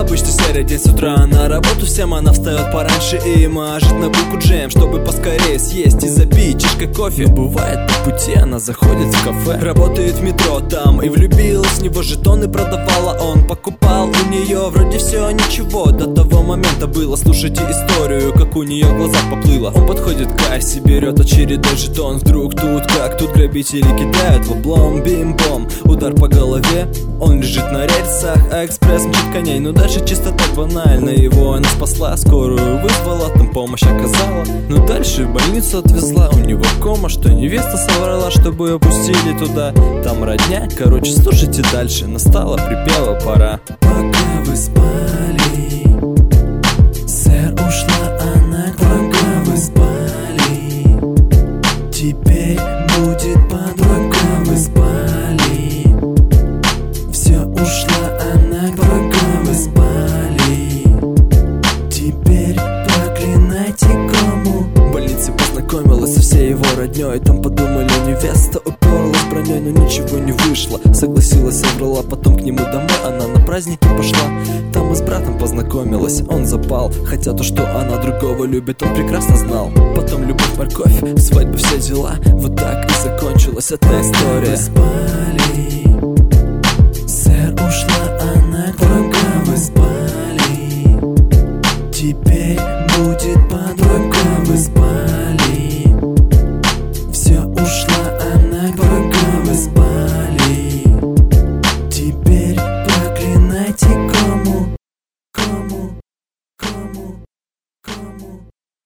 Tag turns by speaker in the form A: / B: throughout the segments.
A: Обычно серый день с утра на работу, всем она встает пораньше и мажет на булку джем, чтобы поскорее съесть и запить чашкой кофе. Но бывает по пути она заходит в кафе, работает в метро там и влюбилась в него, жетоны продавала, он покупал у нее. Вроде все ничего, до того момента было. Слушайте историю, как у нее в глазах поплыло. Он подходит к кассе, берет очередной жетон. Вдруг тут как тут грабители кидают в облом, бим-бом, удар по голове. Он лежит на рельсах, а экспресс мчит коней. Ну дальше чисто так банально, его она спасла, скорую вызвала, там помощь оказала. Но дальше в больницу отвезла, у него кома, что невеста соврала, чтобы ее пустили туда. Там родня, короче, слушайте дальше, настала, припела пора. Пока вы спали, сэр, ушла она к вам. Пока вы спали, теперь будет подруга. Пока вы спали, все, ушла она к вам. Пока вы спали, теперь проклинайте кому. В больнице познакомилась со всей его родней. Там подумали, невеста уперлась броней, но ничего не вышло. Согласилась, соврала, потом к нему домой она на праздники пошла. Там и с братом познакомилась, он запал. Хотя то, что она другого любит, он прекрасно знал. Потом любовь, морковь, свадьба, все дела. Вот так и закончилась эта история. Спали, сэр, ушла она к вам. Пока вы спали, теперь будет подруга. Пока вы спали, все, ушла она к вам. Пока вы спали, теперь проклинайте кому. Кому, кому, кому.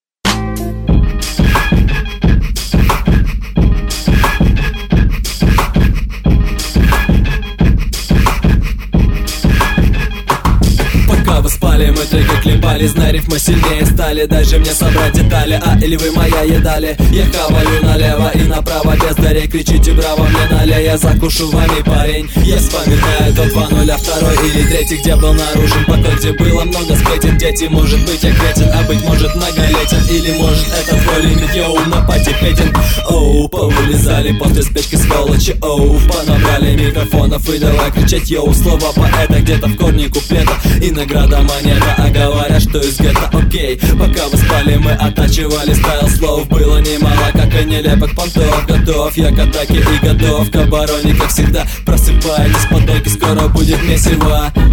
A: Пока вы спали, мы только клепались, на рифмы сильнее стали. Даже мне собрать детали, а или вы моя едали. Я хаваю налево и направо без дарей. Кричите браво, мне налей, я закушу вами, парень. Я вспоминаю тот 2-0, а второй или третий, где был наружен покой, где было много сплетен. Дети, может быть, я кретин, а быть может многолетен. Или может это твой лимит, йоу, на пати петен. Оу, повылезали после спечки сволочи. Оу, понабрали микрофонов и давай кричать, йоу. Слова поэта где-то в корне куплета, и награда монета, а говорят, что из гетто окей. Пока вы спали, мы оттачивали стайл слов. Было немало, как и нелепых понтов. Готов я к атаке и готов к обороне, как всегда. Просыпайтесь, потоки, скоро будет месиво.